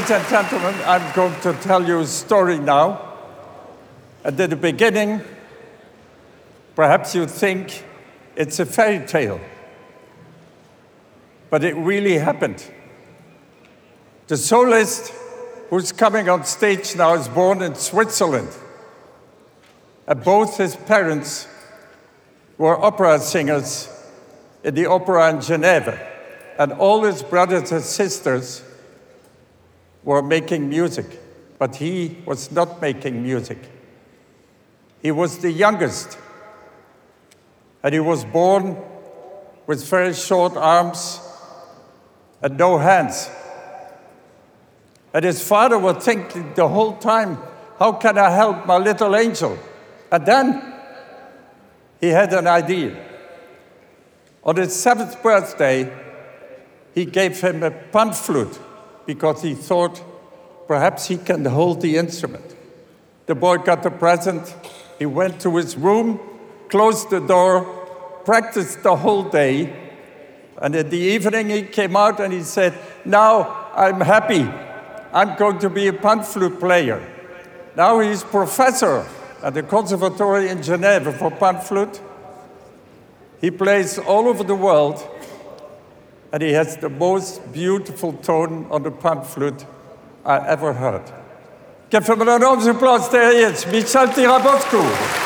Ladies and gentlemen, I'm going to tell you a story now. And at the beginning, perhaps you think it's a fairy tale. But it really happened. The soloist who's coming on stage now is born in Switzerland. And both his parents were opera singers in the opera in Geneva. And all his brothers and sisters were making music, but he was not making music. He was the youngest, and he was born with very short arms and no hands. And his father was thinking the whole time, how can I help my little angel? And then he had an idea. On his 7th birthday, he gave him a pan flute because he thought perhaps he can hold the instrument. The boy got the present, he went to his room, closed the door, practiced the whole day, and in the evening he came out and he said, now I'm happy, I'm going to be a pan flute player. Now he's professor at the Conservatory in Geneva for pan flute. He plays all over the world, and he has the most beautiful tone on the pan flute I ever heard. Geef hem een enorm applaus, there he is, Michel Tiraboscu.